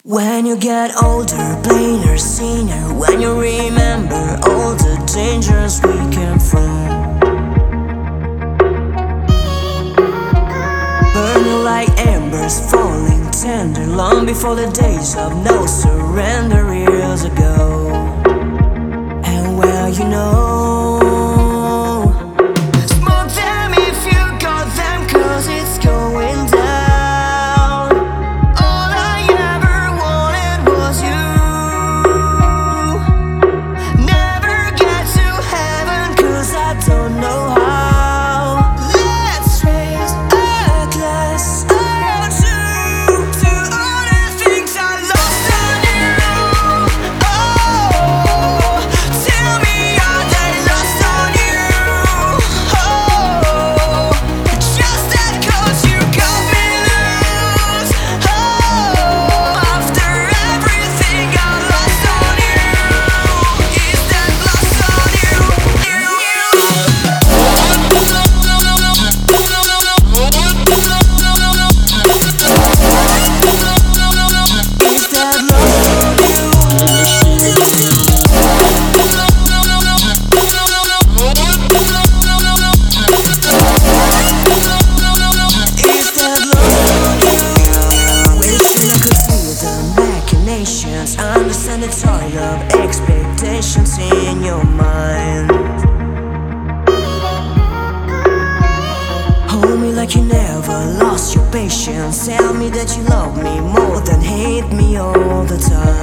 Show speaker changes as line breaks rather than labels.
When you get older, plainer, seener, when you remember all the dangers we came from, burning like embers, falling tender, long before the days of no surrender years ago. And well, you know, smoke them if you got them, 'cause it's going down. Don't know how. Let's raise a glass or two to all the things I lost on you. Oh, tell me, are they lost on you? Oh, just that 'cause you got me loose. Oh, after everything I lost on you, is that lost on you? Understand the toil of expectations in your mind. Hold me like you never lost your patience. Tell me that you love me more than hate me all the time.